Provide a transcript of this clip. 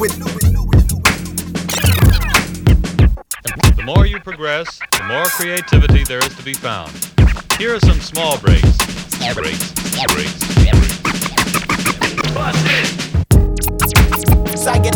The more you progress, the more creativity there is to be found. Here are some small breaks. Breaks. Psychedelic